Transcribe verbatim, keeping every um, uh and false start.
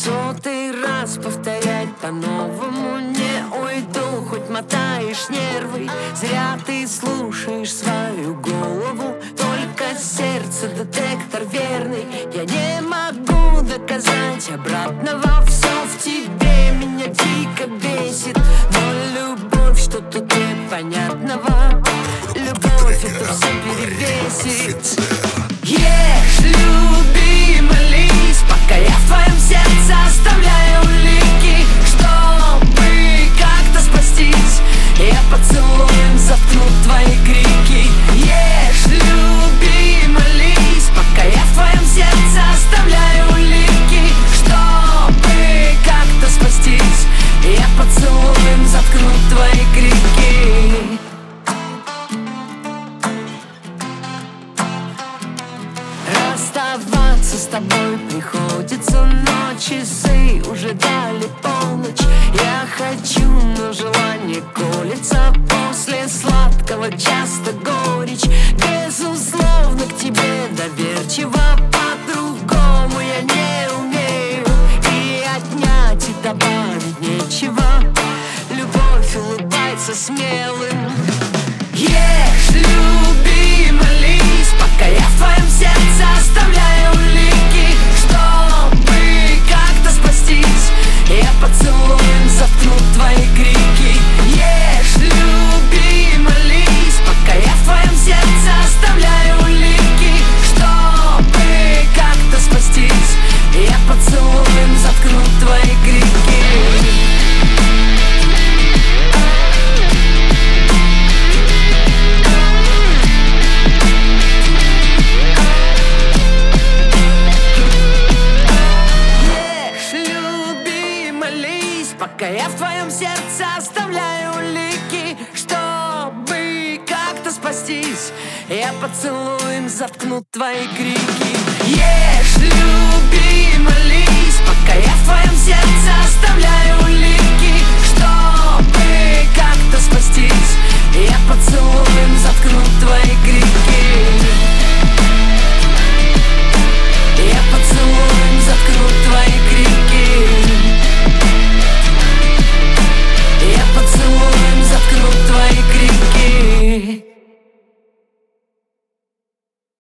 сотый раз повторять по-новому не уйду. Хоть мотаешь нервы, зря ты слушаешь свою голову. Только сердце детектор верный, я не могу доказать обратного. Все в тебе меня дико бесит, но любовь, что тут непонятного? Любовь это все перевесит. Ешь, люби, молись, пока я в твоем сердце оставляю улики, чтобы как-то спастись. Я поцелуем заткнут твои крики. Ешь, люби, молись, пока я в твоем сердце оставляю улики, чтобы как-то спастись. Я поцелуем заткнут твои крики. Расставаться с тобой приходится, но часы уже дали полночь. Я хочу, но желание колется после сладкого часто горечь. Безусловно, к тебе доверчиво, по-другому я не умею. И отнять, и добавить нечего. Любовь улыбается смелым. Ешь, люби, молись, пока я в твоем сердце оставляю улики, чтобы как-то спастись. Я поцелуем заткнут твои крики. Ешь, люби, молись, пока я в твоем сердце оставляю улики, чтобы как-то спастись. Я поцелуем заткнут твои крики. Пока я в твоем сердце оставляю улики, чтобы как-то спастись. Я поцелуем заткнут твои крики. Ешь, люби, молись, пока я в твоем сердце оставляю